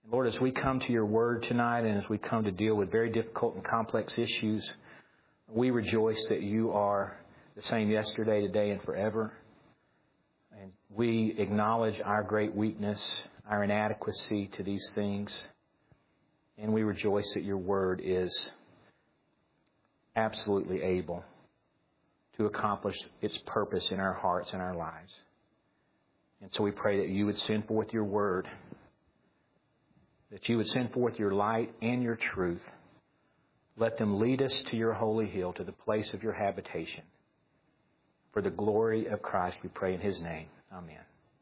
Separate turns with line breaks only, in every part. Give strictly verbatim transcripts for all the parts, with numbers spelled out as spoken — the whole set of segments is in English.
Lord, as we come to your word tonight and as we come to deal with very difficult and complex issues, we rejoice that you are the same yesterday, today, and forever. And we acknowledge our great weakness, our inadequacy to these things. And we rejoice that your word is absolutely able to accomplish its purpose in our hearts and our lives. And so we pray that you would send forth your word, that you would send forth your light and your truth. Let them lead us to your holy hill, to the place of your habitation. For the glory of Christ, we pray in his name. Amen.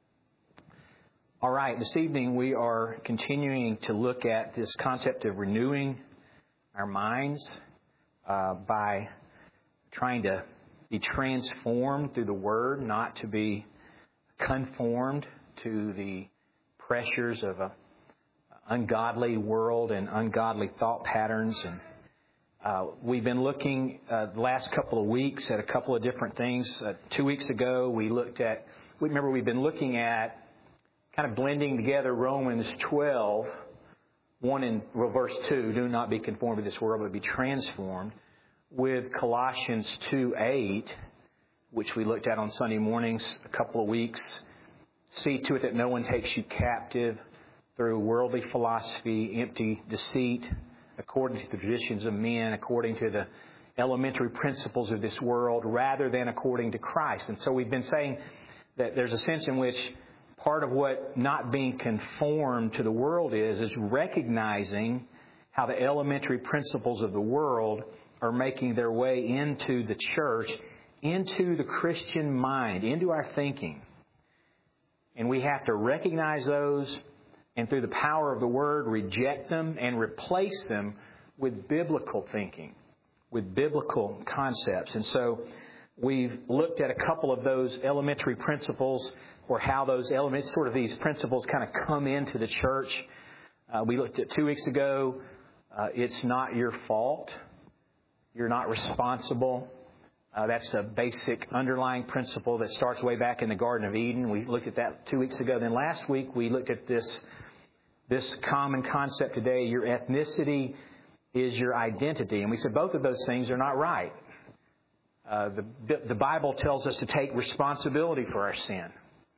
All right, this evening we are continuing to look at this concept of renewing our minds uh, by trying to be transformed through the Word, not to be conformed to the pressures of a ungodly world and ungodly thought patterns. And uh, we've been looking uh, the last couple of weeks at a couple of different things. Uh, two weeks ago, we looked at, we remember we've been looking at kind of blending together Romans twelve, one in well, verse two, do not be conformed to this world, but be transformed, with Colossians two eight, which we looked at on Sunday mornings a couple of weeks. See to it that no one takes you captive through worldly philosophy, empty deceit, according to the traditions of men, according to the elementary principles of this world, rather than according to Christ. And so we've been saying that there's a sense in which part of what not being conformed to the world is, is recognizing how the elementary principles of the world are making their way into the church, into the Christian mind, into our thinking. And we have to recognize those, and through the power of the Word, reject them and replace them with biblical thinking, with biblical concepts. And so we've looked at a couple of those elementary principles, or how those elements, sort of these principles, kind of come into the church. Uh, we looked at two weeks ago, uh, it's not your fault. You're not responsible. Uh, that's a basic underlying principle that starts way back in the Garden of Eden. We looked at that two weeks ago. Then last week we looked at this this common concept today. Your ethnicity is your identity. And we said both of those things are not right. Uh, the, the Bible tells us to take responsibility for our sin.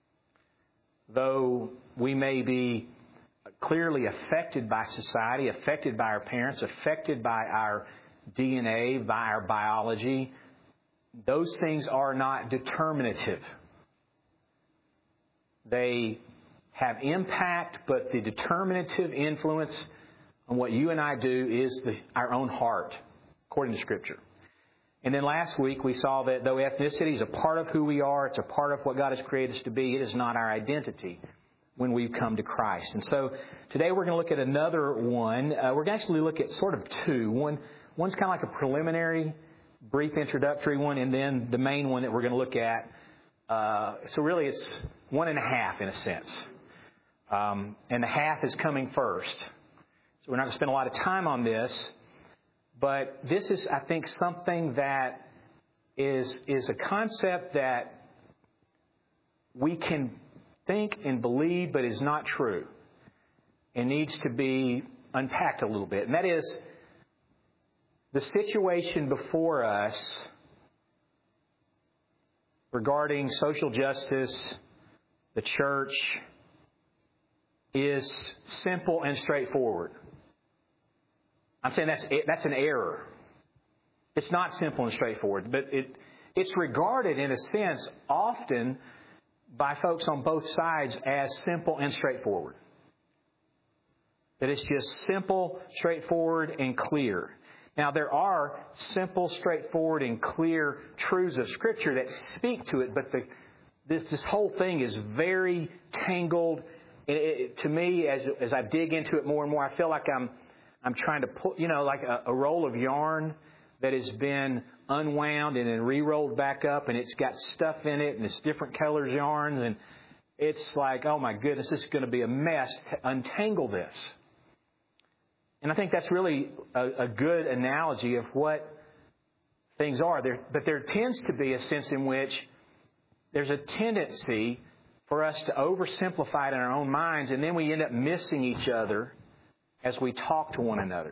Though we may be clearly affected by society, affected by our parents, affected by our D N A, by our biology, those things are not determinative. They have impact, but the determinative influence on what you and I do is the, our own heart, according to Scripture. And then last week we saw that though ethnicity is a part of who we are, it's a part of what God has created us to be, it is not our identity when we come to Christ. And so today we're going to look at another one. Uh, we're going to actually look at sort of two. One, one's kind of like a preliminary, brief introductory one, and then the main one that we're going to look at. Uh, so really it's one and a half in a sense. Um, and the half is coming first. So we're not going to spend a lot of time on this. But this is, I think, something that is is a concept that we can think and believe, but is not true. And needs to be unpacked a little bit. And that is, the situation before us regarding social justice, the church, is simple and straightforward. I'm saying that's that's an error. It's not simple and straightforward, but it it's regarded in a sense often by folks on both sides as simple and straightforward. That it's just simple, straightforward, and clear. Now, there are simple, straightforward, and clear truths of Scripture that speak to it, but the, this this whole thing is very tangled. It, it, to me, as as I dig into it more and more, I feel like I'm I'm trying to pull, you know, like a, a roll of yarn that has been unwound and then re-rolled back up, and it's got stuff in it, and it's different colors yarns, and it's like, oh my goodness, this is going to be a mess to untangle this. And I think that's really a, a good analogy of what things are. There, but there tends to be a sense in which there's a tendency for us to oversimplify it in our own minds, and then we end up missing each other as we talk to one another.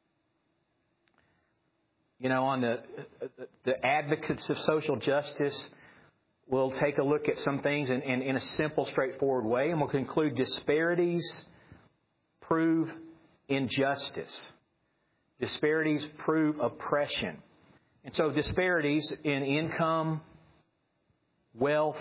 You know, on the the advocates of social justice, we'll take a look at some things in, in, in a simple, straightforward way, and we'll conclude disparities prove injustice. Disparities prove oppression. And so disparities in income, wealth,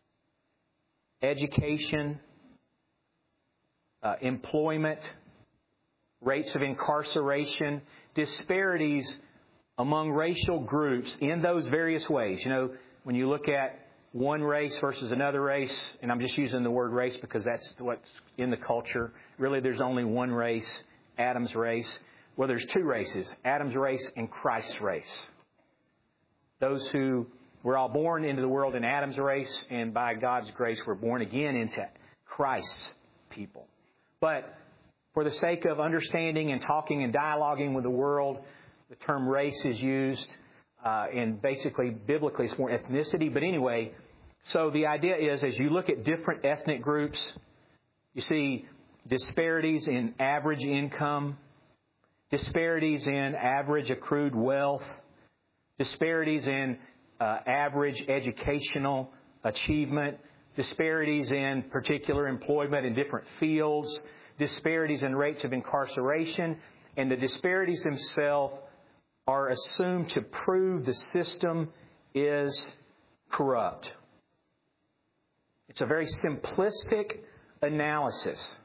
education, uh, employment, rates of incarceration, disparities among racial groups in those various ways. You know, when you look at one race versus another race, and I'm just using the word race because that's what's in the culture. Really, there's only one race, Adam's race. Well, there's two races, Adam's race and Christ's race. Those who were all born into the world in Adam's race, and by God's grace, we're born again into Christ's people. But for the sake of understanding and talking and dialoguing with the world, the term race is used, uh, and basically, biblically, it's more ethnicity. But anyway, so the idea is, as you look at different ethnic groups, you see disparities in average income, disparities in average accrued wealth, disparities in uh, average educational achievement, disparities in particular employment in different fields, disparities in rates of incarceration, and the disparities themselves are assumed to prove the system is corrupt. It's a very simplistic analysis.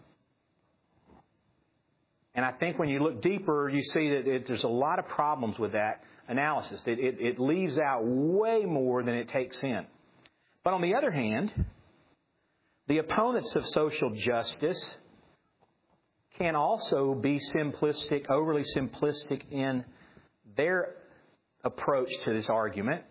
And I think when you look deeper, you see that it, there's a lot of problems with that analysis. It, it, it leaves out way more than it takes in. But on the other hand, the opponents of social justice can also be simplistic, overly simplistic in their approach to this argument.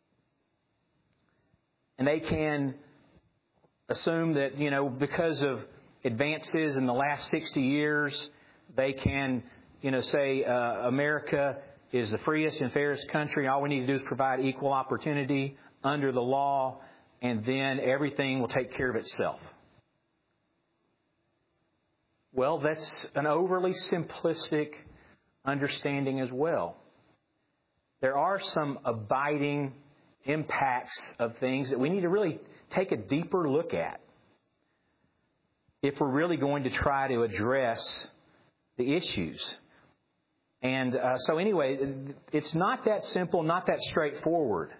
And they can assume that, you know, because of advances in the last sixty years, they can, you know, say uh, America is the freest and fairest country. All we need to do is provide equal opportunity under the law, and then everything will take care of itself. Well, that's an overly simplistic understanding as well. There are some abiding impacts of things that we need to really take a deeper look at if we're really going to try to address the issues. And uh, so anyway, it's not that simple, not that straightforward.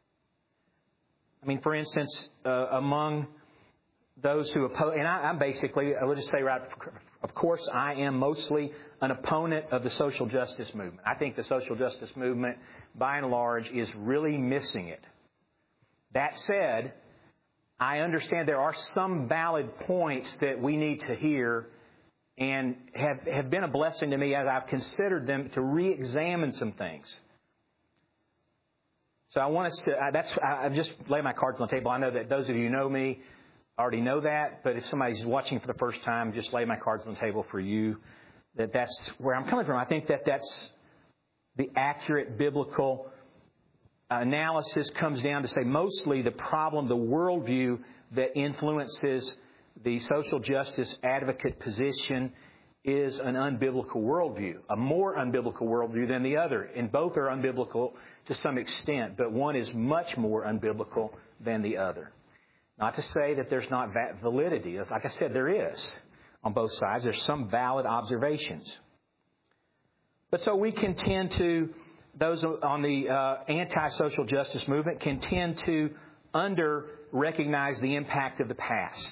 I mean, for instance, uh, among those who oppose, and I, I'm basically, I would just say right, of course, I am mostly an opponent of the social justice movement. I think the social justice movement, by and large, is really missing it. That said, I understand there are some valid points that we need to hear and have, have been a blessing to me as I've considered them to re-examine some things. So I want us to, I, that's, I, I've just laid my cards on the table. I know that those of you who know me already know that, but if somebody's watching for the first time, just lay my cards on the table for you, that that's where I'm coming from. I think that that's the accurate biblical analysis comes down to say mostly the problem, the worldview that influences the social justice advocate position is an unbiblical worldview, a more unbiblical worldview than the other. And both are unbiblical to some extent, but one is much more unbiblical than the other. Not to say that there's not validity. Like I said, there is on both sides. There's some valid observations. But so we can tend to, those on the uh, anti-social justice movement can tend to under-recognize the impact of the past.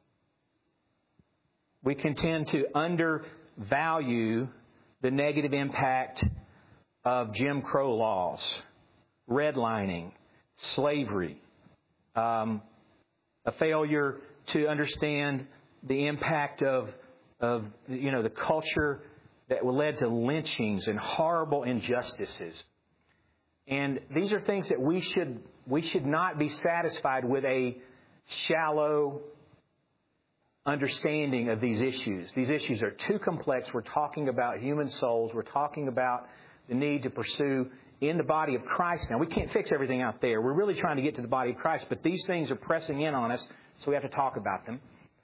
We can tend to undervalue the negative impact of Jim Crow laws, redlining, slavery, um, a failure to understand the impact of, of, you know, the culture that led to lynchings and horrible injustices. And these are things that we should, we should not be satisfied with a shallow understanding of these issues. These issues are too complex. We're talking about human souls. We're talking about the need to pursue in the body of Christ. Now, we can't fix everything out there. We're really trying to get to the body of Christ, but these things are pressing in on us so we have to talk about them.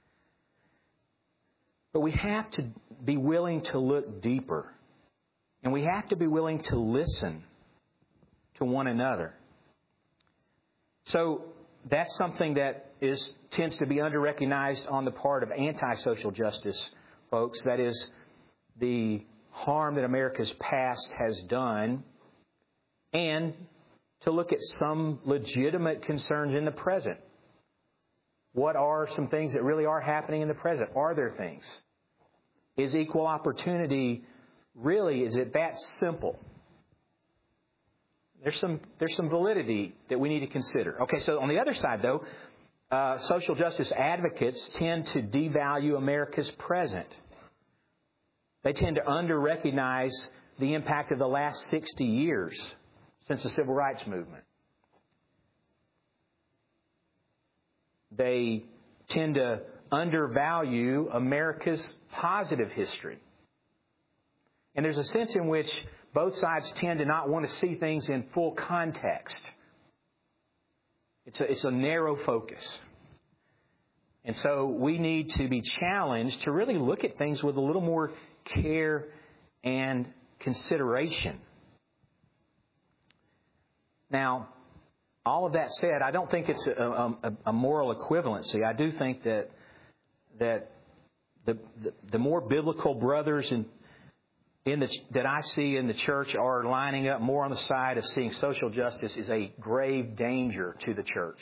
But we have to be willing to look deeper. And we have to be willing to listen to one another. So that's something that is tends to be under-recognized on the part of anti-social justice folks. That is the harm that America's past has done, and to look at some legitimate concerns in the present. What are some things that really are happening in the present? Are there things? Is equal opportunity really, is it that simple? There's some there's some validity that we need to consider. Okay, so on the other side, though, uh, social justice advocates tend to devalue America's present. They tend to under-recognize the impact of the last sixty years since the Civil Rights Movement. They tend to undervalue America's positive history. And there's a sense in which both sides tend to not want to see things in full context. It's a, it's a narrow focus. And so we need to be challenged to really look at things with a little more care and consideration. Now, all of that said, I don't think it's a, a, a moral equivalency. I do think that that the the, the more biblical brothers in in the that I see in the church are lining up more on the side of seeing social justice is a grave danger to the church.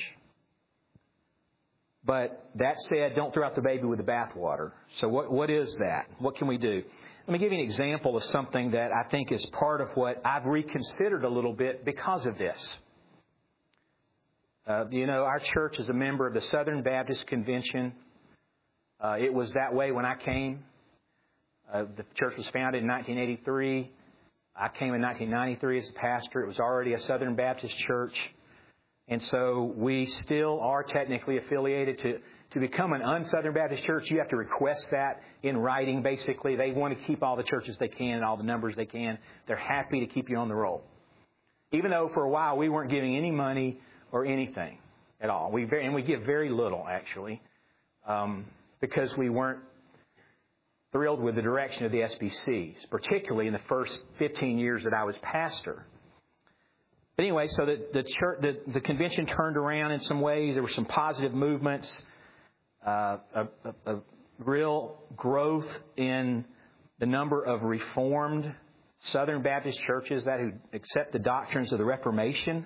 But that said, don't throw out the baby with the bathwater. So what what is that? What can we do? Let me give you an example of something that I think is part of what I've reconsidered a little bit because of this. Uh, you know, our church is a member of the Southern Baptist Convention. Uh, it was that way when I came. Uh, the church was founded in nineteen eighty-three. I came in nineteen ninety-three as a pastor. It was already a Southern Baptist church. And so we still are technically affiliated. To, to become an un-Southern Baptist church, you have to request that in writing, basically. They want to keep all the churches they can and all the numbers they can. They're happy to keep you on the roll. Even though for a while we weren't giving any money or anything at all. We very, and we give very little, actually, um, because we weren't thrilled with the direction of the S B Cs, particularly in the first fifteen years that I was pastor. But anyway, so the the, church, the the convention turned around in some ways. There were some positive movements, uh, a, a, a real growth in the number of Reformed Southern Baptist churches that who accept the doctrines of the Reformation.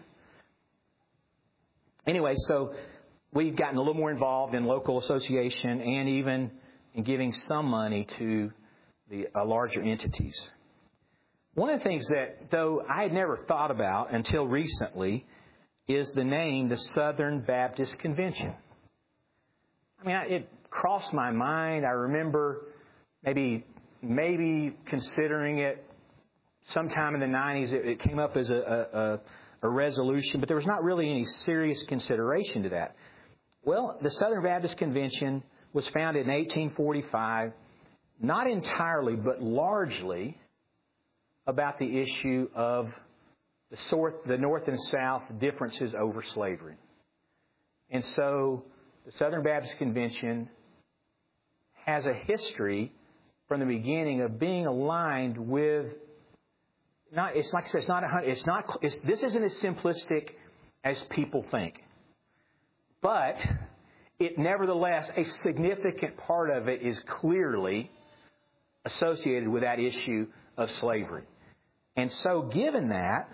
Anyway, so we've gotten a little more involved in local association and even in giving some money to the uh, larger entities. One of the things that, though, I had never thought about until recently is the name, the Southern Baptist Convention. I mean, I, it crossed my mind. I remember maybe maybe considering it sometime in the nineties. It, it came up as a, a, a resolution, but there was not really any serious consideration to that. Well, the Southern Baptist Convention was founded in eighteen forty-five, not entirely, but largely about the issue of the, sort, the North and South differences over slavery. And so the Southern Baptist Convention has a history from the beginning of being aligned with, not, it's like I said, it's not, a, it's not, it's, this isn't as simplistic as people think. But it nevertheless, a significant part of it is clearly associated with that issue of slavery. And so given that,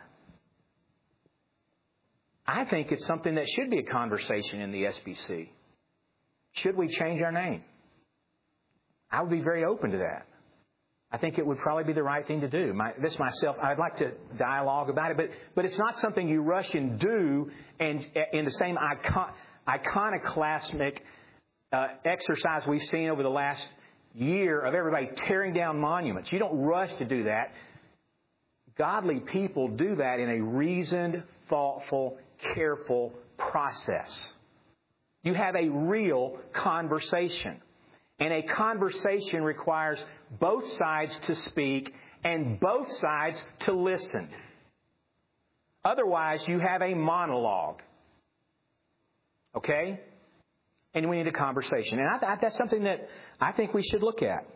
I think it's something that should be a conversation in the S B C. Should we change our name? I would be very open to that. I think it would probably be the right thing to do. My, this myself, I'd like to dialogue about it, but but it's not something you rush and do and in the same icon, iconoclastic uh, exercise we've seen over the last year of everybody tearing down monuments. You don't rush to do that. Godly people do that in a reasoned, thoughtful, careful process. You have a real conversation. And a conversation requires both sides to speak and both sides to listen. Otherwise, you have a monologue. Okay? And we need a conversation. And I, I, that's something that I think we should look at.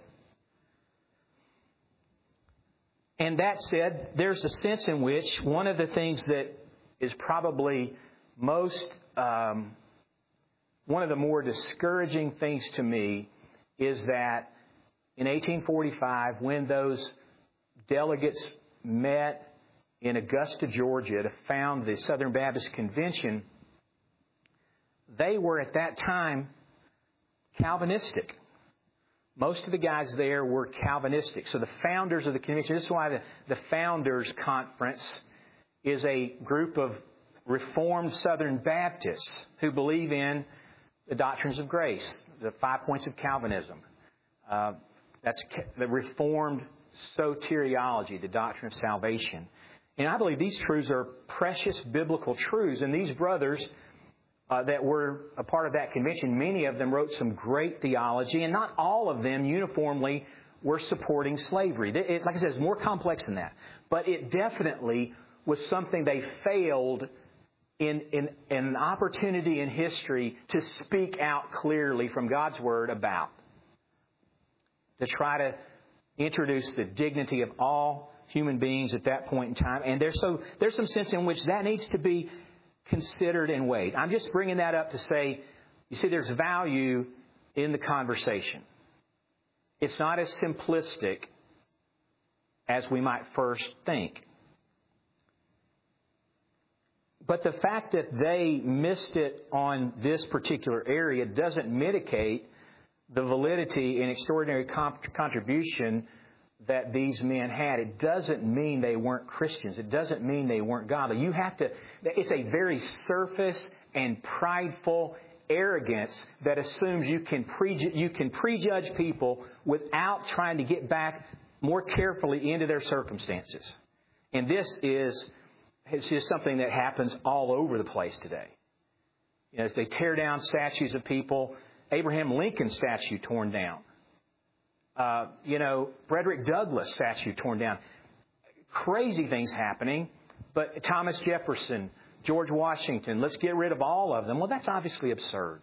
And that said, there's a sense in which one of the things that is probably most, um, one of the more discouraging things to me is that in eighteen forty-five, when those delegates met in Augusta, Georgia, to found the Southern Baptist Convention, they were at that time Calvinistic. Most of the guys there were Calvinistic. So the founders of the convention, this is why the, the Founders Conference is a group of Reformed Southern Baptists who believe in the doctrines of grace, the five points of Calvinism. Uh, that's the Reformed soteriology, the doctrine of salvation. And I believe these truths are precious biblical truths. And these brothers uh, that were a part of that convention, many of them wrote some great theology, and not all of them uniformly were supporting slavery. It, it, like I said, it's more complex than that. But it definitely was something they failed in, in, in an opportunity in history to speak out clearly from God's Word about. To try to introduce the dignity of all human beings at that point in time. And there's so there's some sense in which that needs to be considered and weighed. I'm just bringing that up to say, you see, there's value in the conversation. It's not as simplistic as we might first think. But the fact that they missed it on this particular area doesn't mitigate the validity and extraordinary contribution that these men had. It doesn't mean they weren't Christians. It doesn't mean they weren't godly. You have to, it's a very surface and prideful arrogance that assumes you can pre, you can prejudge people without trying to get back more carefully into their circumstances. And this is, it's just something that happens all over the place today. You know, as they tear down statues of people, Abraham Lincoln's statue torn down. Uh, you know, Frederick Douglass' statue torn down. Crazy things happening. But Thomas Jefferson, George Washington, let's get rid of all of them. Well, that's obviously absurd.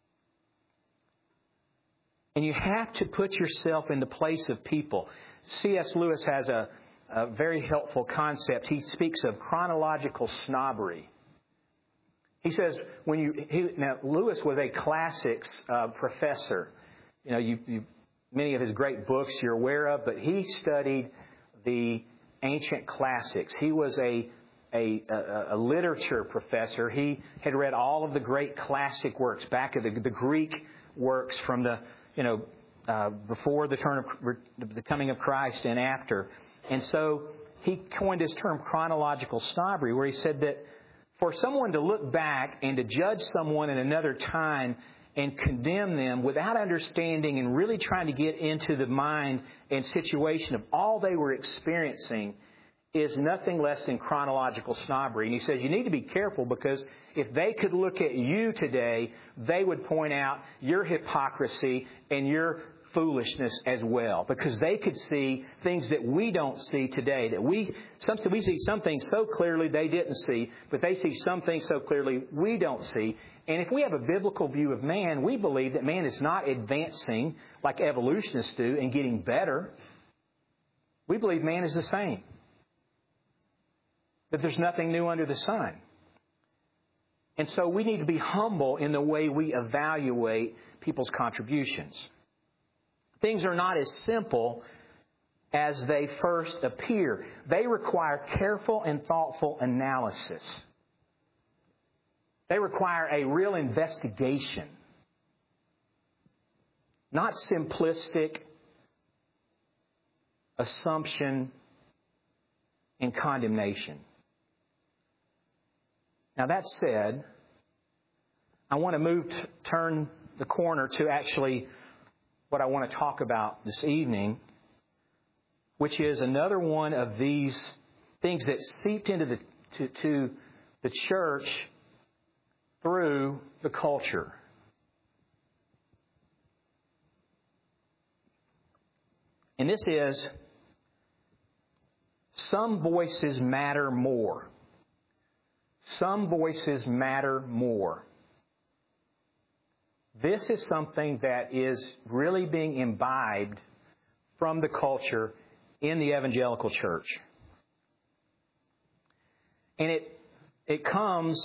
And you have to put yourself in the place of people. C S Lewis has a, a very helpful concept. He speaks of chronological snobbery. He says, when you, he, now Lewis was a classics uh, professor. You know, you, you, many of his great books you're aware of, but he studied the ancient classics. He was a, a, a, a literature professor. He had read all of the great classic works, back of the, the Greek works from the, you know, uh, before the turn of the coming of Christ and after. And so he coined this term chronological snobbery, where he said that for someone to look back and to judge someone in another time and condemn them without understanding and really trying to get into the mind and situation of all they were experiencing is nothing less than chronological snobbery. And he says you need to be careful, because if they could look at you today, they would point out your hypocrisy and your foolishness as well, because they could see things that we don't see today, that we some we see some things so clearly they didn't see, but they see some things so clearly we don't see. And if we have a biblical view of man, we believe that man is not advancing like evolutionists do and getting better. We believe man is the same, that there's nothing new under the sun. And so we need to be humble in the way we evaluate people's contributions. Things are not as simple as they first appear. They require careful and thoughtful analysis. They require a real investigation, not simplistic assumption and condemnation. Now, that said, I want to move, to turn the corner to actually what I want to talk about this evening, which is another one of these things that seeped into the to, to the church through the culture. And this is, some voices matter more. Some voices matter more. This is something that is really being imbibed from the culture in the evangelical church. And it it comes...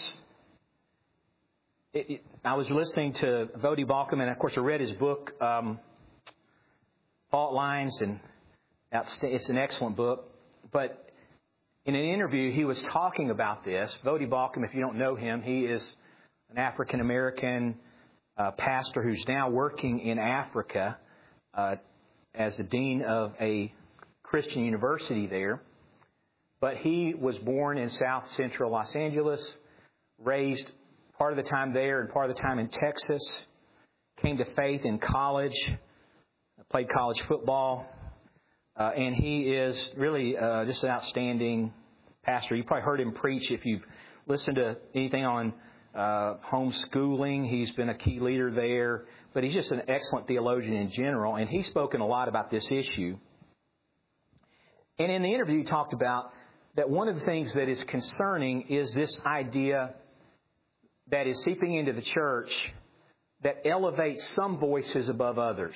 It, it, I was listening to Voddie Baucham, and of course I read his book, um, Fault Lines, and it's an excellent book. But in an interview, he was talking about this. Voddie Baucham, if you don't know him, he is an African-American uh, pastor who's now working in Africa uh, as the dean of a Christian university there. But he was born in South Central Los Angeles, raised part of the time there and part of the time in Texas, came to faith in college, played college football, uh, and he is really uh, just an outstanding pastor. You probably heard him preach if you've listened to anything on uh, homeschooling. He's been a key leader there, but he's just an excellent theologian in general, and he's spoken a lot about this issue. And in the interview, he talked about that one of the things that is concerning is this idea that is seeping into the church that elevates some voices above others.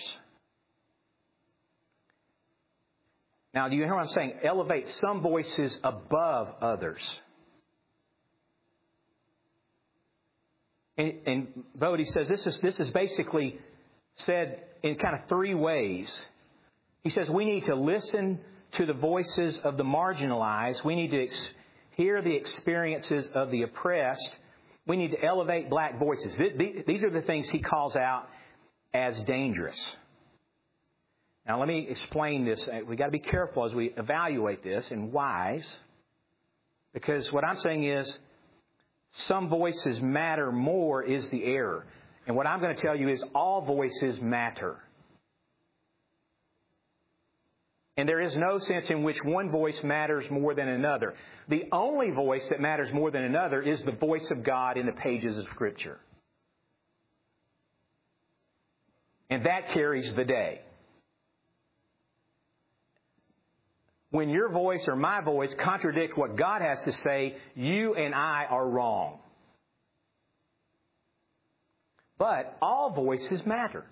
Now, do you hear what I'm saying? Elevate some voices above others. And, and Voddie says this is this is basically said in kind of three ways. He says we need to listen to the voices of the marginalized. We need to ex- hear the experiences of the oppressed. We need to elevate black voices. These are the things he calls out as dangerous. Now, let me explain this. We've got to be careful as we evaluate this and wise. Because what I'm saying is some voices matter more is the error. And what I'm going to tell you is all voices matter. And there is no sense in which one voice matters more than another. The only voice that matters more than another is the voice of God in the pages of Scripture. And that carries the day. When your voice or my voice contradict what God has to say, you and I are wrong. But all voices matter.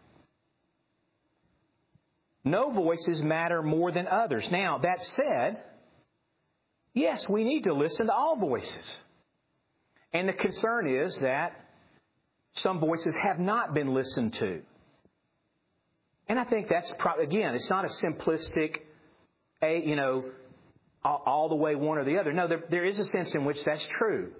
No voices matter more than others. Now, that said, yes, we need to listen to all voices. And the concern is that some voices have not been listened to. And I think that's probably, again, it's not a simplistic, a you know, all, all the way one or the other. No, there, there is a sense in which that's true.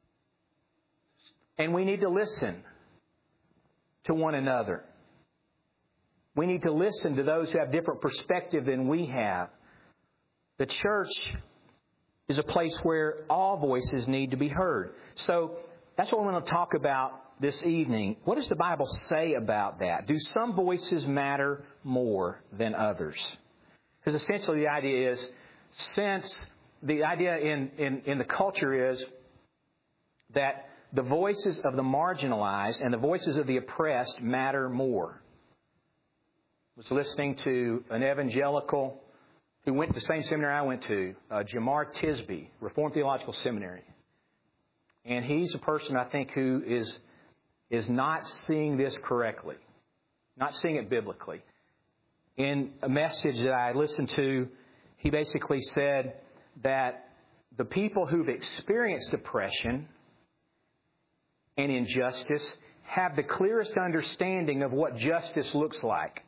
And we need to listen to one another. We need to listen to those who have different perspective than we have. The church is a place where all voices need to be heard. So that's what we're going to talk about this evening. What does the Bible say about that? Do some voices matter more than others? Because essentially the idea is, since the idea in, in, in the culture is that the voices of the marginalized and the voices of the oppressed matter more. I was listening to an evangelical who went to the same seminary I went to, uh, Jamar Tisby, Reformed Theological Seminary. And he's a person, I think, who is is not seeing this correctly, not seeing it biblically. In a message that I listened to, he basically said that the people who've experienced oppression and injustice have the clearest understanding of what justice looks like.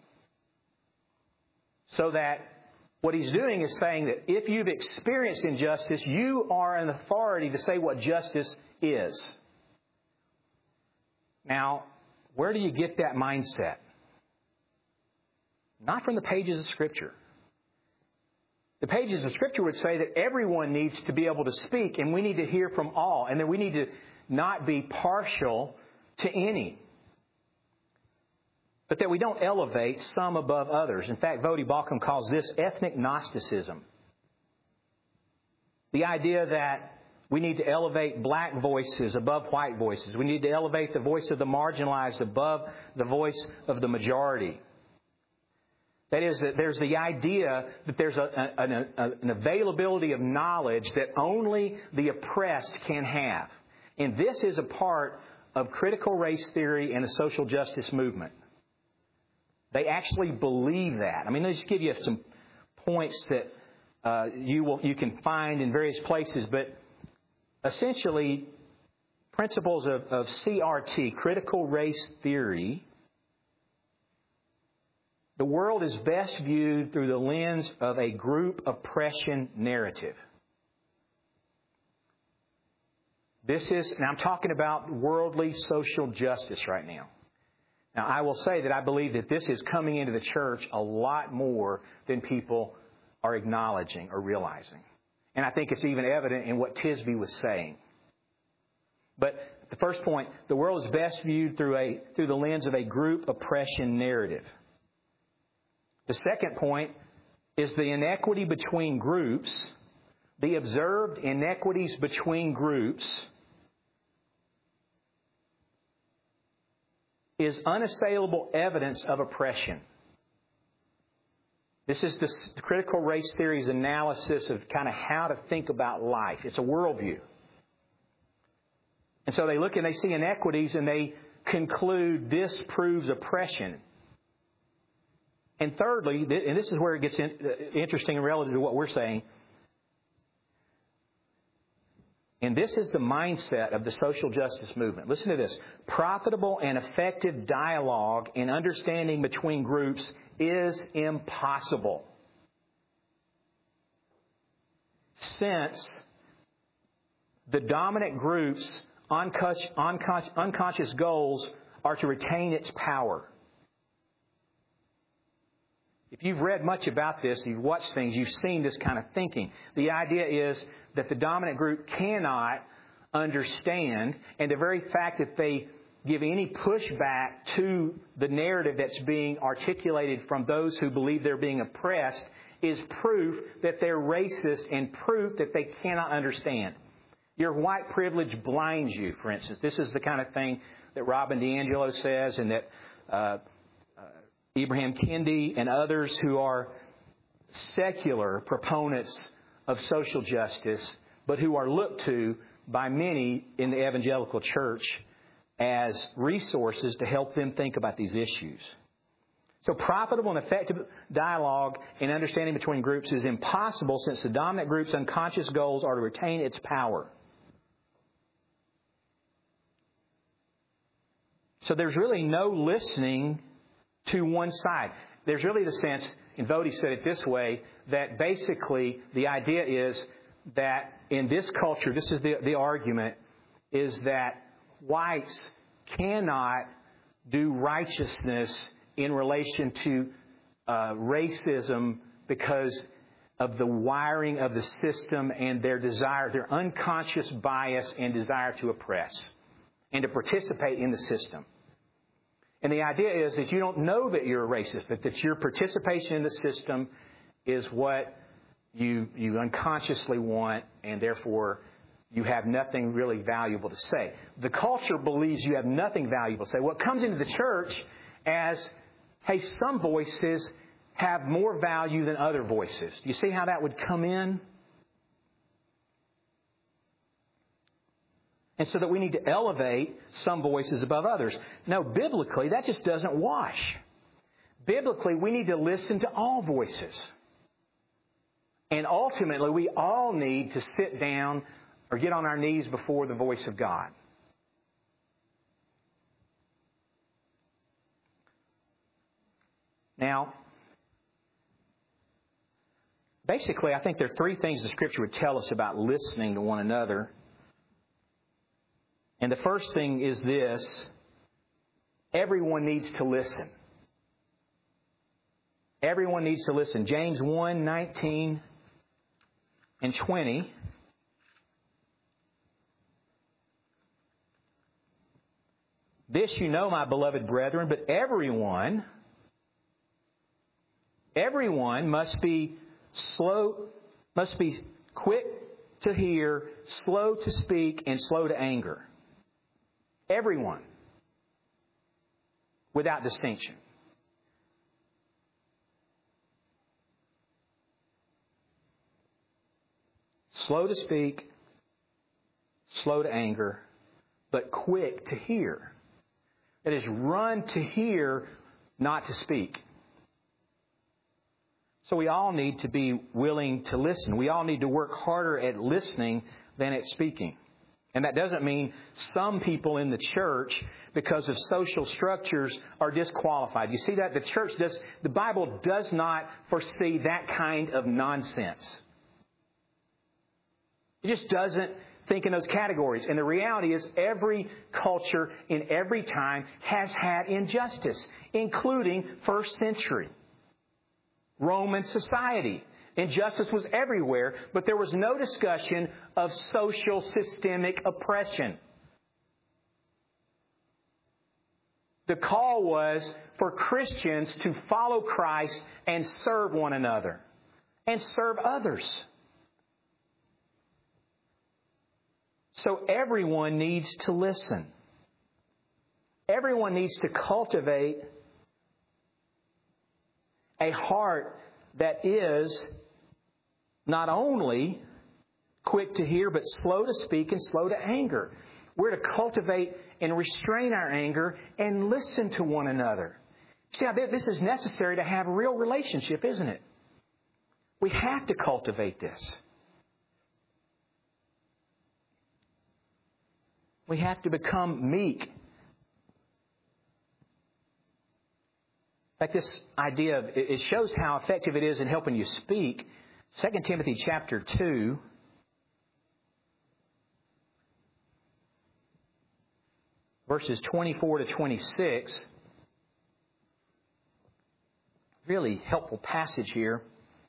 So that what he's doing is saying that if you've experienced injustice, you are an authority to say what justice is. Now, where do you get that mindset? Not from the pages of Scripture. The pages of Scripture would say that everyone needs to be able to speak, and we need to hear from all, and that we need to not be partial to any. But that we don't elevate some above others. In fact, Voddie Baucham calls this ethnic Gnosticism. The idea that we need to elevate black voices above white voices. We need to elevate the voice of the marginalized above the voice of the majority. That is, that there's the idea that there's a, a, a, an availability of knowledge that only the oppressed can have. And this is a part of critical race theory and the social justice movement. They actually believe that. I mean, let me just give you some points that uh, you will you can find in various places, but essentially, principles of, of C R T, critical race theory, the world is best viewed through the lens of a group oppression narrative. This is, and I'm talking about worldly social justice right now. Now, I will say that I believe that this is coming into the church a lot more than people are acknowledging or realizing. And I think it's even evident in what Tisby was saying. But the first point, the world is best viewed through a through the lens of a group oppression narrative. The second point is the inequity between groups, the observed inequities between groups is unassailable evidence of oppression. This is the critical race theory's analysis of kind of how to think about life. It's a worldview. And so they look and they see inequities and they conclude this proves oppression. And thirdly, and this is where it gets interesting and relative to what we're saying, and this is the mindset of the social justice movement. Listen to this. Profitable and effective dialogue and understanding between groups is impossible, since the dominant group's unconscious goals are to retain its power. If you've read much about this, you've watched things, you've seen this kind of thinking. The idea is that the dominant group cannot understand, and the very fact that they give any pushback to the narrative that's being articulated from those who believe they're being oppressed is proof that they're racist and proof that they cannot understand. Your white privilege blinds you, for instance. This is the kind of thing that Robin DiAngelo says, and that uh, Ibrahim Kendi and others who are secular proponents of social justice, but who are looked to by many in the evangelical church as resources to help them think about these issues. So profitable and effective dialogue and understanding between groups is impossible, since the dominant group's unconscious goals are to retain its power. So there's really no listening to one side. There's really the sense, and Vodi said it this way, that basically the idea is that in this culture, this is the, the argument, is that whites cannot do righteousness in relation to uh, racism because of the wiring of the system and their desire, their unconscious bias and desire to oppress and to participate in the system. And the idea is that you don't know that you're a racist, but that your participation in the system is what you you unconsciously want, and therefore you have nothing really valuable to say. The culture believes you have nothing valuable to say. What comes into the church as, hey, some voices have more value than other voices. Do you see how that would come in? And so that we need to elevate some voices above others. No, biblically, that just doesn't wash. Biblically, we need to listen to all voices. And ultimately, we all need to sit down or get on our knees before the voice of God. Now, basically, I think there are three things the Scripture would tell us about listening to one another. And the first thing is this: everyone needs to listen. Everyone needs to listen. James one, nineteen and twenty. This you know, my beloved brethren, but everyone, everyone must be slow, must be quick to hear, slow to speak, and slow to anger. Everyone, without distinction. Slow to speak, slow to anger, but quick to hear. That is, run to hear, not to speak. So we all need to be willing to listen. We all need to work harder at listening than at speaking. And that doesn't mean some people in the church, because of social structures, are disqualified. You see that? The church does, the Bible does not foresee that kind of nonsense. It just doesn't think in those categories. And the reality is every culture in every time has had injustice, including first century Roman society. Injustice was everywhere, but there was no discussion of social systemic oppression. The call was for Christians to follow Christ and serve one another and serve others. So everyone needs to listen. Everyone needs to cultivate a heart that is not only quick to hear, but slow to speak and slow to anger. We're to cultivate and restrain our anger and listen to one another. See, this is necessary to have a real relationship, isn't it? We have to cultivate this. We have to become meek. Like this idea, of, it shows how effective it is in helping you speak. Second Timothy chapter two, verses twenty-four to twenty-six. Really helpful passage here.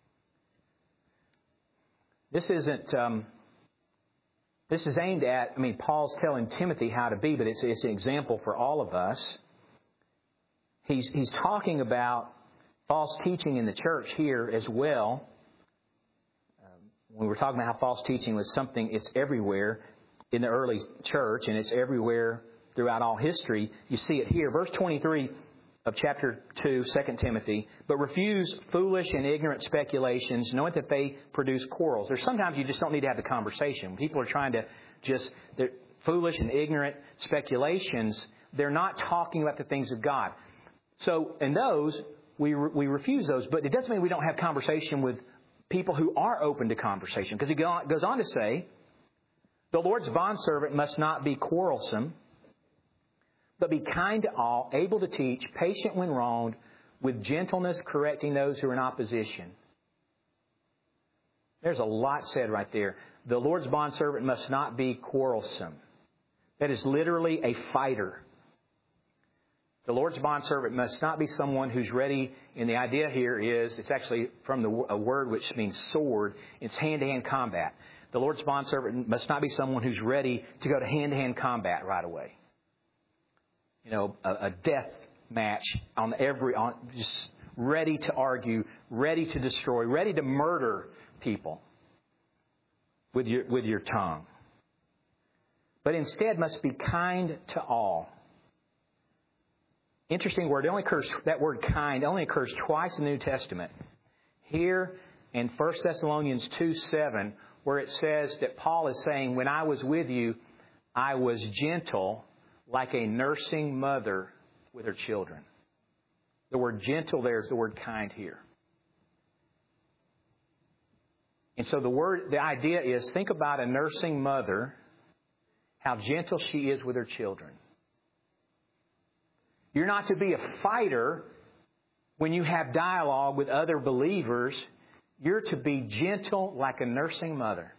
This isn't... Um, This is aimed at, I mean, Paul's telling Timothy how to be, but it's, it's an example for all of us. He's, he's talking about false teaching in the church here as well. Um, when we're talking about how false teaching was something, it's everywhere in the early church, and it's everywhere throughout all history. You see it here. Verse twenty-three of chapter two, Second Timothy. But refuse foolish and ignorant speculations, knowing that they produce quarrels. There's sometimes you just don't need to have the conversation. When people are trying to just, they're foolish and ignorant speculations, they're not talking about the things of God. So in those, we re- we refuse those. But it doesn't mean we don't have conversation with people who are open to conversation. Because he go on, goes on to say, the Lord's bondservant must not be quarrelsome, but be kind to all, able to teach, patient when wronged, with gentleness correcting those who are in opposition. There's a lot said right there. The Lord's bondservant must not be quarrelsome. That is literally a fighter. The Lord's bondservant must not be someone who's ready, and the idea here is, it's actually from the, a word which means sword. It's hand-to-hand combat. The Lord's bondservant must not be someone who's ready to go to hand-to-hand combat right away. You know, a, a death match on every, on just ready to argue, ready to destroy, ready to murder people with your with your tongue. But instead must be kind to all. Interesting word. It only occurs, that word kind only occurs twice in the New Testament. Here in First Thessalonians two seven, where it says that Paul is saying, when I was with you, I was gentle like a nursing mother with her children. The word gentle there is the word kind here. And so the word, the idea is, think about a nursing mother, how gentle she is with her children. You're not to be a fighter when you have dialogue with other believers. You're to be gentle like a nursing mother.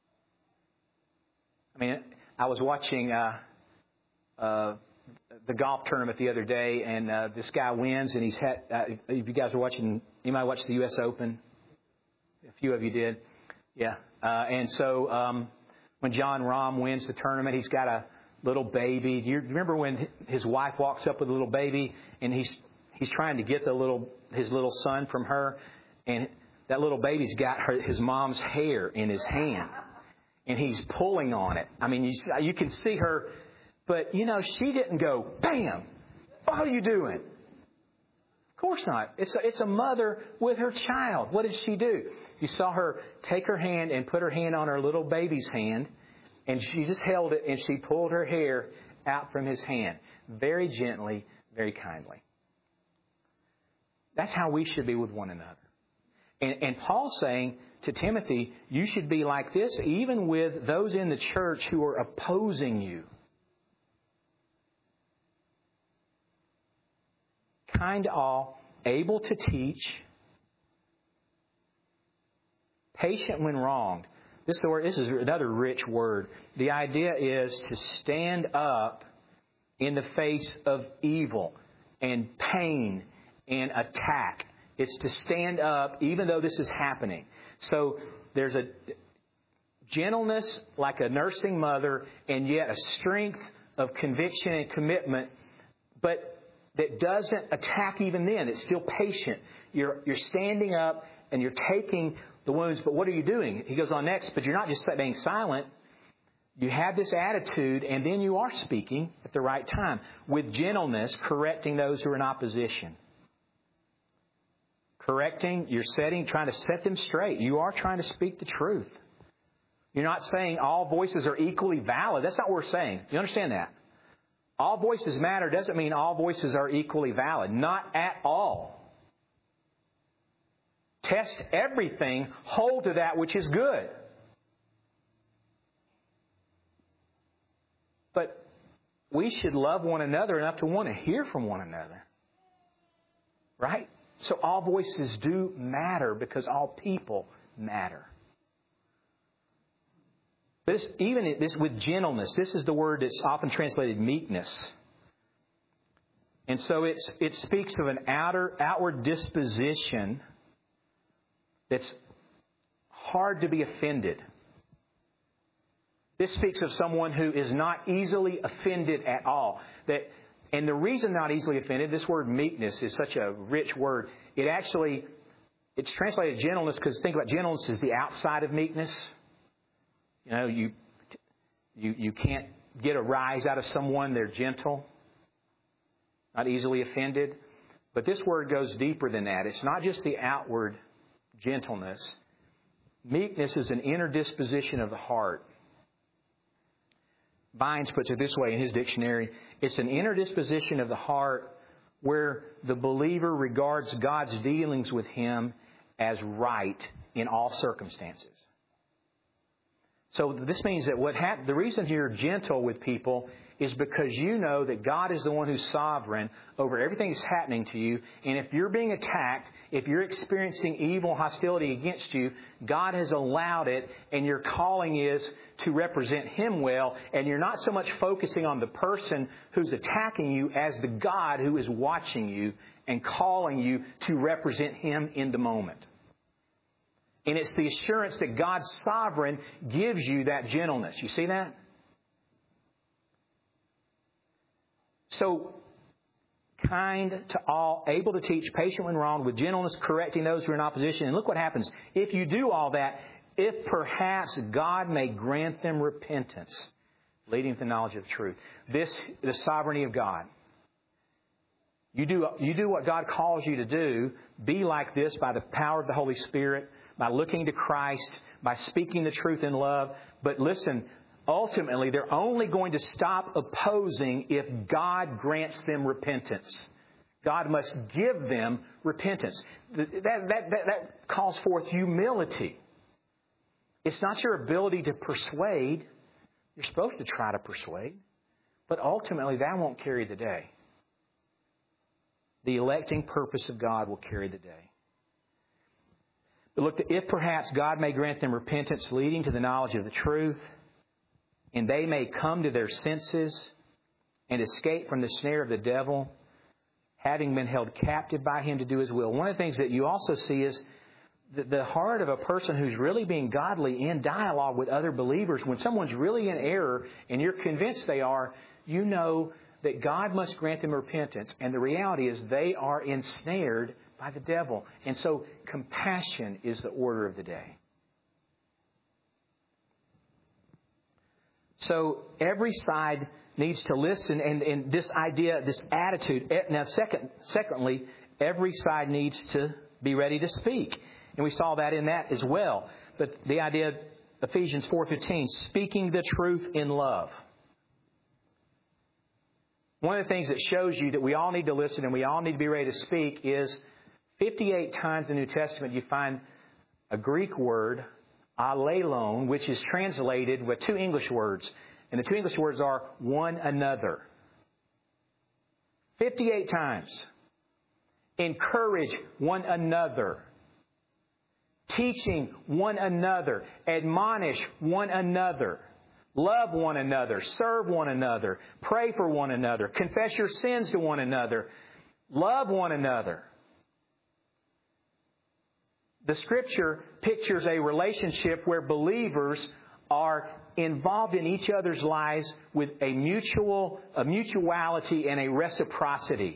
I mean, I was watching uh, uh, the golf tournament the other day, and uh, this guy wins, and he's had. Uh, if you guys are watching, you might watch the U S Open. A few of you did, yeah. Uh, and so um, when John Rahm wins the tournament, he's got a little baby. Do you remember when his wife walks up with a little baby, and he's he's trying to get the little his little son from her, and that little baby's got her, his mom's hair in his hand, and he's pulling on it. I mean, you you can see her, but you know she didn't go bam. What are you doing? Of course not. It's a, it's a mother with her child. What did she do? You saw her take her hand and put her hand on her little baby's hand, And she just held it, and she pulled her hair out from his hand. Very gently, very kindly. That's how we should be with one another. And, and Paul's saying to Timothy, you should be like this even with those in the church who are opposing you. Kind to all, able to teach, patient when wronged. This is, the word, this is another rich word. The idea is to stand up in the face of evil and pain and attack. It's to stand up even though this is happening. So there's a gentleness like a nursing mother and yet a strength of conviction and commitment, but that doesn't attack even then. It's still patient. You're, you're standing up and you're taking the wounds, but what are you doing? He goes on next, but you're not just being silent. You have this attitude, and then you are speaking at the right time with gentleness, correcting those who are in opposition. Correcting, you're setting, trying to set them straight. You are trying to speak the truth. You're not saying all voices are equally valid. That's not what we're saying. You understand that? All voices matter doesn't mean all voices are equally valid. Not at all. Test everything. Hold to that which is good. But we should love one another enough to want to hear from one another. Right? So all voices do matter because all people matter. This, even this with gentleness, this is the word that's often translated meekness. And so it's, it speaks of an outer, outward disposition that's hard to be offended. This speaks of someone who is not easily offended at all. That, and the reason not easily offended, this word meekness is such a rich word. It actually, it's translated gentleness because think about gentleness is the outside of meekness. You know, you, you, you can't get a rise out of someone. They're gentle, not easily offended. But this word goes deeper than that. It's not just the outward gentleness. Meekness is an inner disposition of the heart. Vines puts it this way in his dictionary. It's an inner disposition of the heart where the believer regards God's dealings with him as right in all circumstances. So this means that what hap- the reason you're gentle with people is because you know that God is the one who's sovereign over everything that's happening to you. And if you're being attacked, if you're experiencing evil hostility against you, God has allowed it, and your calling is to represent Him well. And you're not so much focusing on the person who's attacking you as the God who is watching you and calling you to represent Him in the moment. And it's the assurance that God's sovereign gives you that gentleness. You see that? So, kind to all, able to teach, patient when wrong, with gentleness, correcting those who are in opposition. And look what happens. If you do all that, if perhaps God may grant them repentance, leading to the knowledge of the truth. This, the sovereignty of God. You do, you do what God calls you to do. Be like this by the power of the Holy Spirit, by looking to Christ, by speaking the truth in love. But listen, ultimately, they're only going to stop opposing if God grants them repentance. God must give them repentance. That, that, that, that calls forth humility. It's not your ability to persuade. You're supposed to try to persuade. But ultimately, that won't carry the day. The electing purpose of God will carry the day. But look, if perhaps God may grant them repentance leading to the knowledge of the truth, and they may come to their senses and escape from the snare of the devil, having been held captive by him to do his will. One of the things that you also see is the, the heart of a person who's really being godly in dialogue with other believers. When someone's really in error and you're convinced they are, you know that God must grant them repentance. And the reality is they are ensnared by the devil. And so compassion is the order of the day. So every side needs to listen, and, and this idea, this attitude. Now, second, secondly, every side needs to be ready to speak. And we saw that in that as well. But the idea Ephesians four fifteen, speaking the truth in love. One of the things that shows you that we all need to listen and we all need to be ready to speak is fifty-eight times in the New Testament you find a Greek word, alelon, which is translated with two English words. And the two English words are one another. fifty-eight times. Encourage one another. Teaching one another. Admonish one another. Love one another. Serve one another. Pray for one another. Confess your sins to one another. Love one another. The Scripture pictures a relationship where believers are involved in each other's lives with a mutual, a mutuality and a reciprocity.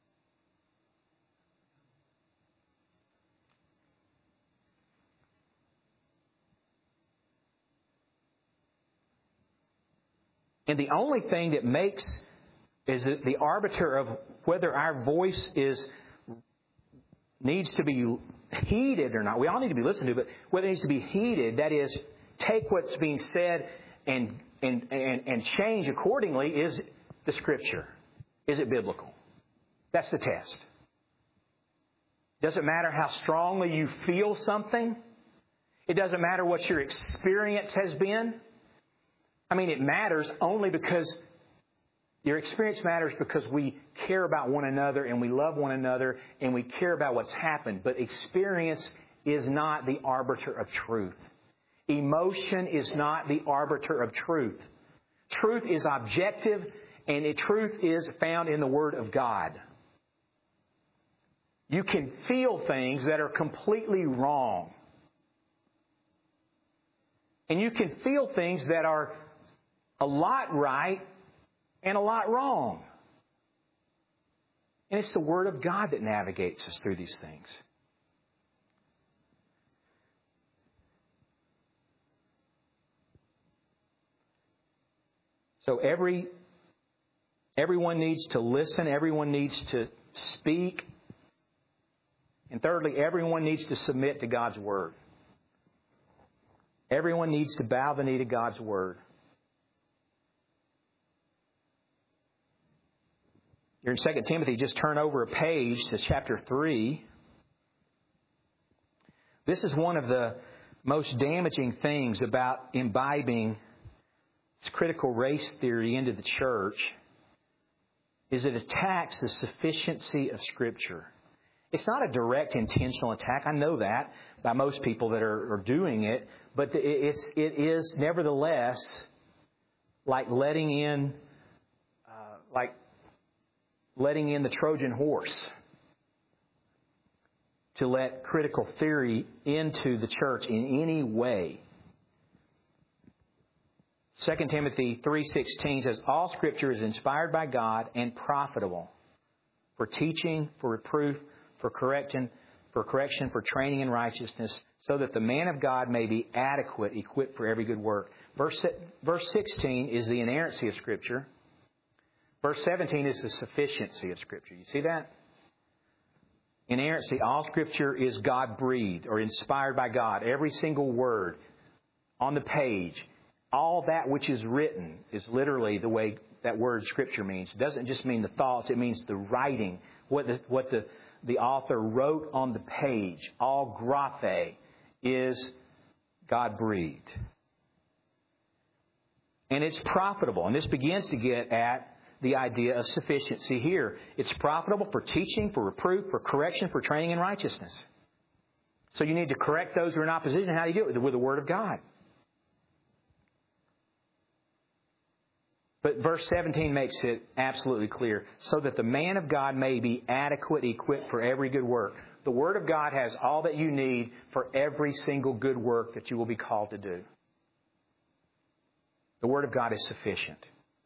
And the only thing that makes is the arbiter of whether our voice is needs to be heeded or not. We all need to be listened to, but whether it needs to be heeded, that is, take what's being said and and and, and change accordingly, is the Scripture. Is it biblical? That's the test. Doesn't matter how strongly you feel something. It doesn't matter what your experience has been. I mean, it matters only because your experience matters because we care about one another and we love one another and we care about what's happened. But experience is not the arbiter of truth. Emotion is not the arbiter of truth. Truth is objective, and the truth is found in the Word of God. You can feel things that are completely wrong. And you can feel things that are a lot right and a lot wrong. And it's the Word of God that navigates us through these things. So every everyone needs to listen. Everyone needs to speak. And thirdly, everyone needs to submit to God's Word. Everyone needs to bow the knee to God's Word. You're in Second Timothy, just turn over a page to chapter three. This is one of the most damaging things about imbibing this critical race theory into the church, is it attacks the sufficiency of Scripture. It's not a direct intentional attack. I know that by most people that are, are doing it, but it's, it is nevertheless like letting in, uh, like letting in the Trojan horse to let critical theory into the church in any way. Second Timothy three sixteen says, all Scripture is inspired by God and profitable for teaching, for reproof, for correction, for correction, for training in righteousness, so that the man of God may be adequate, equipped for every good work. Verse, verse sixteen is the inerrancy of Scripture. Verse seventeen is the sufficiency of Scripture. You see that? Inerrancy, all Scripture is God-breathed or inspired by God. Every single word on the page, all that which is written is literally the way that word Scripture means. It doesn't just mean the thoughts, it means the writing, what the, what the, the author wrote on the page. All graphe is God-breathed. And it's profitable. And this begins to get at the idea of sufficiency here. It's profitable for teaching, for reproof, for correction, for training in righteousness. So you need to correct those who are in opposition. How do you do it? With the Word of God. But verse seventeen makes it absolutely clear. So that the man of God may be adequate, equipped for every good work. The Word of God has all that you need for every single good work that you will be called to do. The Word of God is sufficient.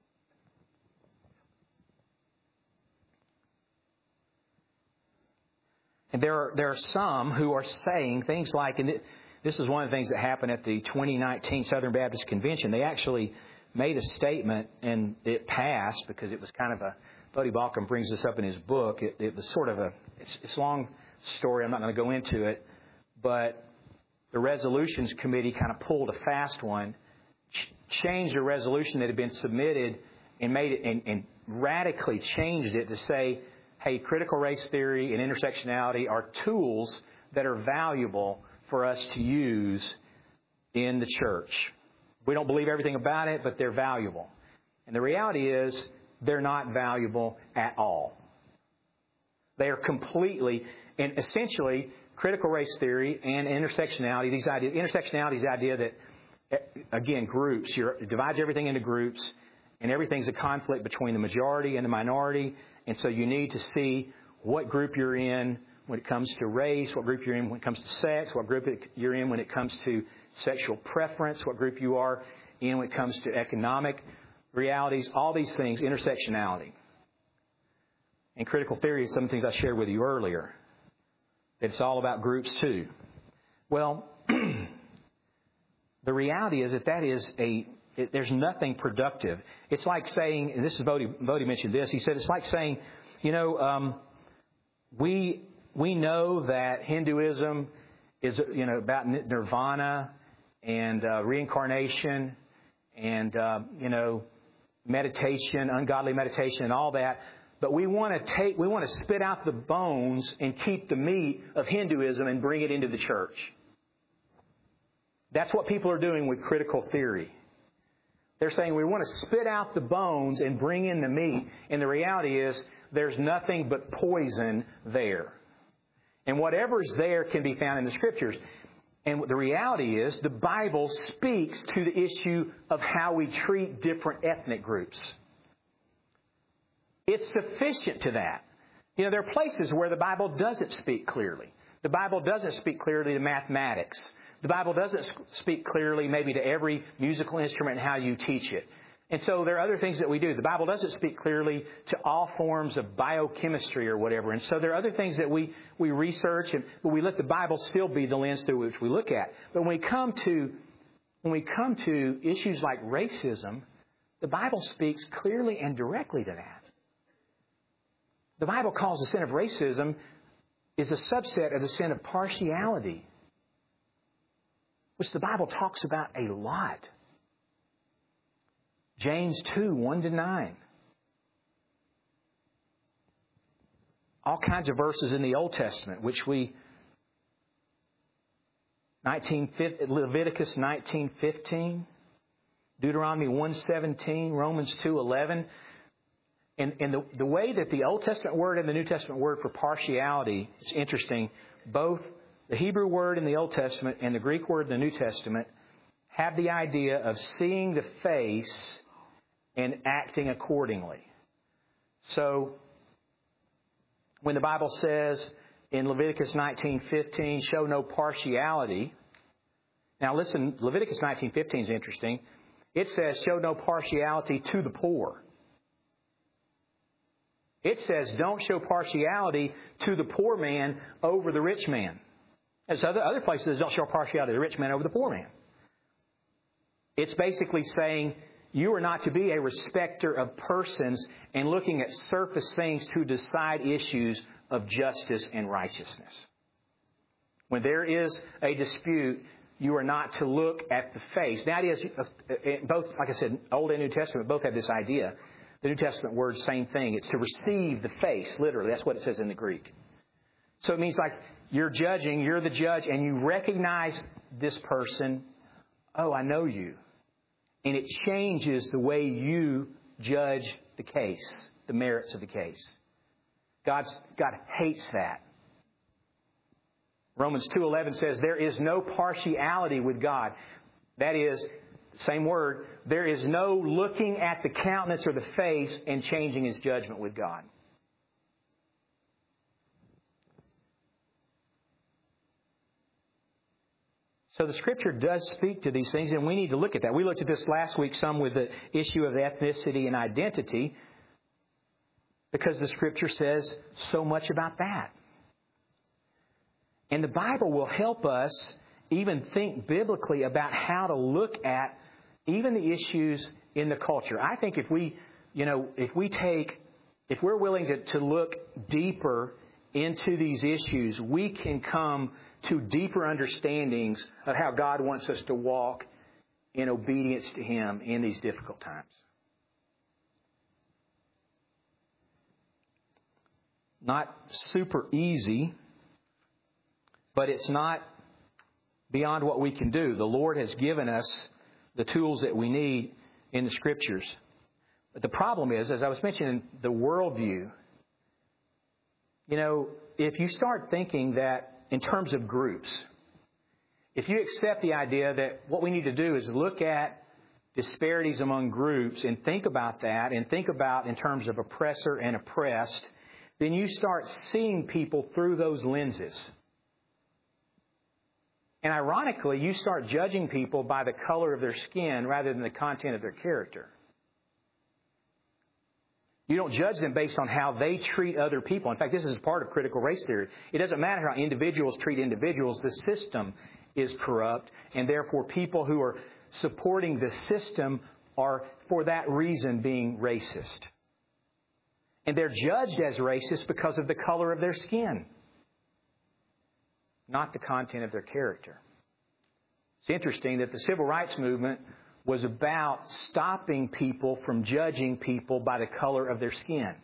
And there are, there are some who are saying things like, and this is one of the things that happened at the twenty nineteen Southern Baptist Convention. They actually made a statement, and it passed because it was kind of a, Buddy Balcom brings this up in his book. It, it was sort of a, it's, it's a long story. I'm not going to go into it. But the resolutions committee kind of pulled a fast one, ch- changed a resolution that had been submitted and made it and, and radically changed it to say, hey, critical race theory and intersectionality are tools that are valuable for us to use in the church. We don't believe everything about it, but they're valuable. And the reality is they're not valuable at all. They are completely, and essentially, critical race theory and intersectionality, these ideas, intersectionality is the idea that, again, groups, you're, it divides everything into groups, and everything's a conflict between the majority and the minority, and so you need to see what group you're in when it comes to race, what group you're in when it comes to sex, what group you're in when it comes to sexual preference, what group you are in when it comes to economic realities, all these things, intersectionality. And critical theory is some things I shared with you earlier. It's all about groups too. Well, the reality is that that is a, it, there's nothing productive. It's like saying, and this is Bodie, Bodie mentioned this, he said it's like saying, you know, um, we we know that Hinduism is, you know, about nirvana and uh, reincarnation and, uh, you know, meditation, ungodly meditation and all that. But we want to take, we want to spit out the bones and keep the meat of Hinduism and bring it into the church. That's what people are doing with critical theory. They're saying we want to spit out the bones and bring in the meat. And the reality is there's nothing but poison there. And whatever's there can be found in the Scriptures. And the reality is the Bible speaks to the issue of how we treat different ethnic groups. It's sufficient to that. You know, there are places where the Bible doesn't speak clearly. The Bible doesn't speak clearly to mathematics. The Bible doesn't speak clearly maybe to every musical instrument and how you teach it. And so there are other things that we do. The Bible doesn't speak clearly to all forms of biochemistry or whatever. And so there are other things that we, we research, and but we let the Bible still be the lens through which we look at. But when we come to when we come to issues like racism, the Bible speaks clearly and directly to that. The Bible calls the sin of racism is a subset of the sin of partiality, which the Bible talks about a lot. James two, one to nine. All kinds of verses in the Old Testament, which we, nineteen, Leviticus nineteen fifteen, Deuteronomy one seventeen, Romans two eleven. And, and the, the way that the Old Testament word and the New Testament word for partiality, it's interesting, both the Hebrew word in the Old Testament and the Greek word in the New Testament have the idea of seeing the face and acting accordingly. So, when the Bible says in Leviticus nineteen fifteen, show no partiality. Now listen, Leviticus nineteen fifteen is interesting. It says, show no partiality to the poor. It says, don't show partiality to the poor man over the rich man. As other, other places, don't show partiality to the rich man over the poor man. It's basically saying you are not to be a respecter of persons and looking at surface things to decide issues of justice and righteousness. When there is a dispute, you are not to look at the face. That is, both, like I said, Old and New Testament both have this idea. The New Testament word, same thing. It's to receive the face, literally. That's what it says in the Greek. So it means like you're judging, you're the judge, and you recognize this person. Oh, I know you. And it changes the way you judge the case, the merits of the case. God's, God hates that. Romans two eleven says there is no partiality with God. That is, same word, there is no looking at the countenance or the face and changing His judgment with God. So the Scripture does speak to these things, and we need to look at that. We looked at this last week some with the issue of ethnicity and identity, because the Scripture says so much about that. And the Bible will help us even think biblically about how to look at even the issues in the culture. I think if we, you know, if we take, if we're willing to, to look deeper into these issues, we can come to deeper understandings of how God wants us to walk in obedience to Him in these difficult times. Not super easy, but it's not beyond what we can do. The Lord has given us the tools that we need in the Scriptures. But the problem is, as I was mentioning, the worldview. You know, if you start thinking that in terms of groups, if you accept the idea that what we need to do is look at disparities among groups and think about that and think about in terms of oppressor and oppressed, then you start seeing people through those lenses. And ironically, you start judging people by the color of their skin rather than the content of their character. You don't judge them based on how they treat other people. In fact, this is part of critical race theory. It doesn't matter how individuals treat individuals. The system is corrupt, and therefore people who are supporting the system are, for that reason, being racist. And they're judged as racist because of the color of their skin, not the content of their character. It's interesting that the civil rights movement was about stopping people from judging people by the color of their skin.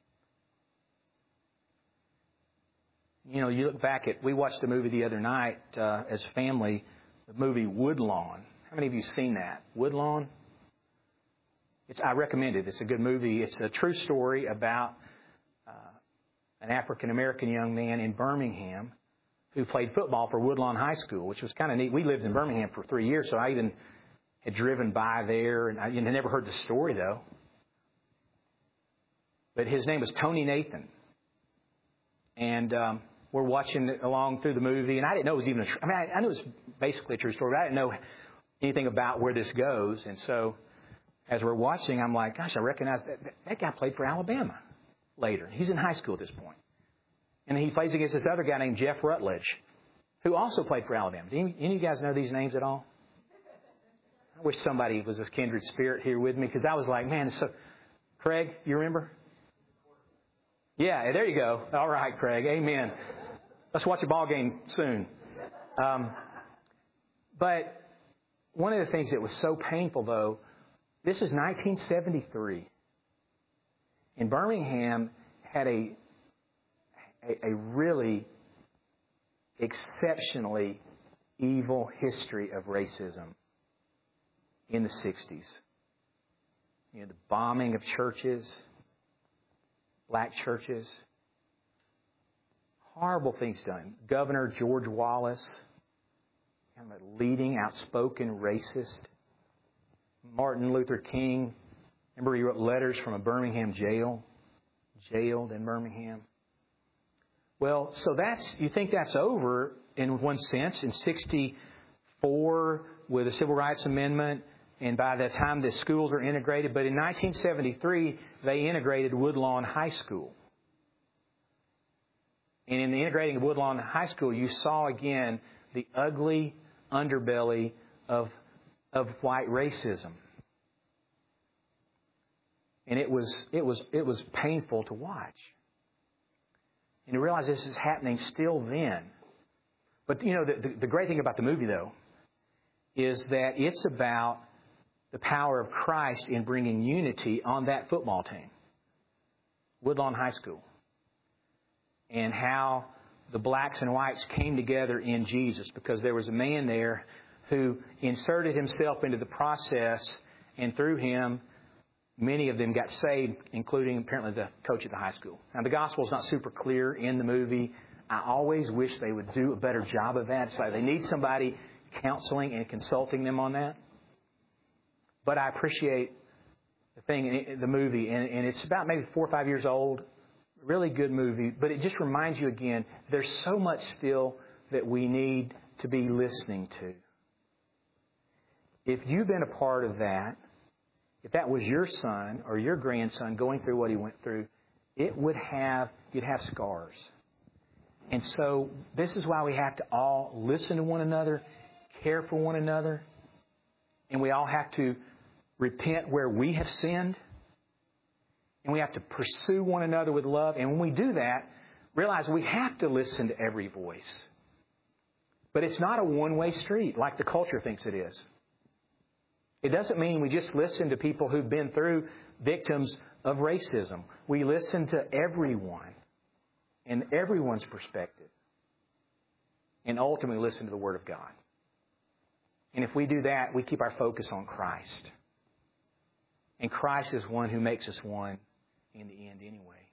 You know, you look back at, we watched a movie the other night uh, as a family, the movie Woodlawn. How many of you have seen that? Woodlawn? It's, I recommend it. It's a good movie. It's a true story about uh, an African-American young man in Birmingham who played football for Woodlawn High School, which was kind of neat. We lived in Birmingham for three years, so I even had driven by there, and I you know, never heard the story, though. But his name was Tony Nathan. And um, we're watching it along through the movie, and I didn't know it was even a... Tr- I mean, I, I knew it was basically a true story, but I didn't know anything about where this goes. And so as we're watching, I'm like, gosh, I recognize that, that that guy played for Alabama later. He's in high school at this point. And he plays against this other guy named Jeff Rutledge, who also played for Alabama. Do any, any of you guys know these names at all? I wish somebody was a kindred spirit here with me, because I was like, man, so... Craig, you remember? Yeah, there you go. All right, Craig. Amen. Let's watch a ball game soon. Um, but one of the things that was so painful, though, this is nineteen seventy-three. And Birmingham had a, a, a really exceptionally evil history of racism in the sixties. You know, the bombing of churches, black churches, horrible things done. Governor George Wallace, kind of a leading, outspoken racist. Martin Luther King, remember he wrote letters from a Birmingham jail, jailed in Birmingham. Well, so that's, you think that's over in one sense. In sixty-four, with the Civil Rights Amendment, and by the time the schools are integrated, but in nineteen seventy-three, they integrated Woodlawn High School. And in the integrating of Woodlawn High School, you saw again the ugly underbelly of, of white racism. And it was, it was, it was painful to watch. And you realize this is happening still then. But, you know, the, the, the great thing about the movie, though, is that it's about the power of Christ in bringing unity on that football team, Woodlawn High School, and how the blacks and whites came together in Jesus, because there was a man there who inserted himself into the process, and through him, many of them got saved, including apparently the coach at the high school. Now, the gospel is not super clear in the movie. I always wish they would do a better job of that. So they need somebody counseling and consulting them on that. But I appreciate the thing, the movie, and, and it's about maybe four or five years old. Really good movie, but it just reminds you again, there's so much still that we need to be listening to. If you've been a part of that, if that was your son or your grandson going through what he went through, it would have, you'd have scars. And so this is why we have to all listen to one another, care for one another, and we all have to repent where we have sinned, and we have to pursue one another with love. And when we do that, realize we have to listen to every voice. But it's not a one-way street like the culture thinks it is. It doesn't mean we just listen to people who've been through victims of racism. We listen to everyone and everyone's perspective. And ultimately listen to the Word of God. And if we do that, we keep our focus on Christ. And Christ is one who makes us one in the end anyway.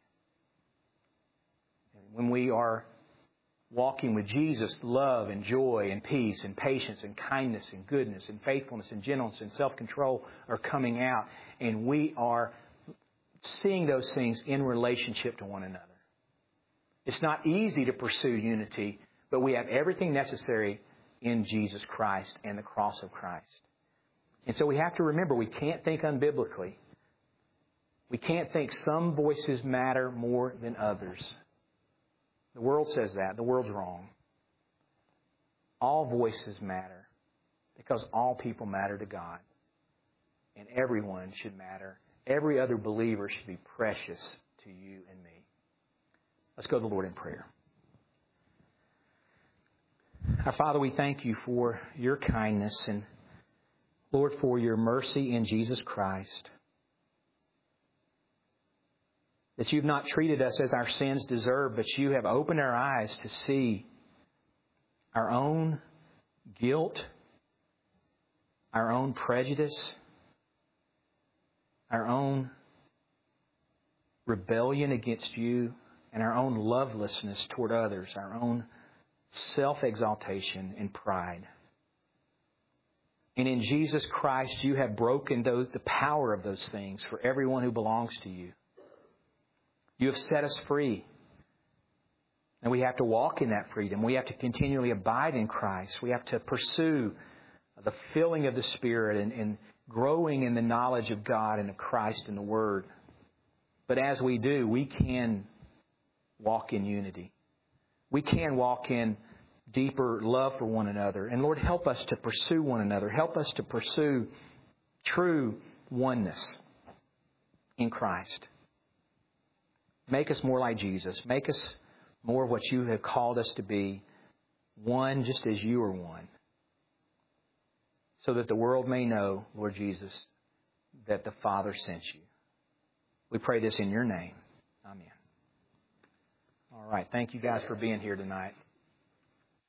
And when we are walking with Jesus, love and joy and peace and patience and kindness and goodness and faithfulness and gentleness and self-control are coming out. And we are seeing those things in relationship to one another. It's not easy to pursue unity, but we have everything necessary in Jesus Christ and the cross of Christ. And so we have to remember, we can't think unbiblically. We can't think some voices matter more than others. The world says that. The world's wrong. All voices matter because all people matter to God. And everyone should matter. Every other believer should be precious to you and me. Let's go to the Lord in prayer. Our Father, we thank you for your kindness and, Lord, for your mercy in Jesus Christ. That you've not treated us as our sins deserve, but you have opened our eyes to see our own guilt, our own prejudice, our own rebellion against you, and our own lovelessness toward others, our own self-exaltation and pride. And in Jesus Christ, you have broken those the power of those things for everyone who belongs to you. You have set us free. And we have to walk in that freedom. We have to continually abide in Christ. We have to pursue the filling of the Spirit and, and growing in the knowledge of God and of Christ and the Word. But as we do, we can walk in unity. We can walk in deeper love for one another. And Lord, help us to pursue one another. Help us to pursue true oneness in Christ. Make us more like Jesus. Make us more of what you have called us to be. One just as you are one. So that the world may know, Lord Jesus, that the Father sent you. We pray this in your name. Amen. All right. Thank you guys for being here tonight.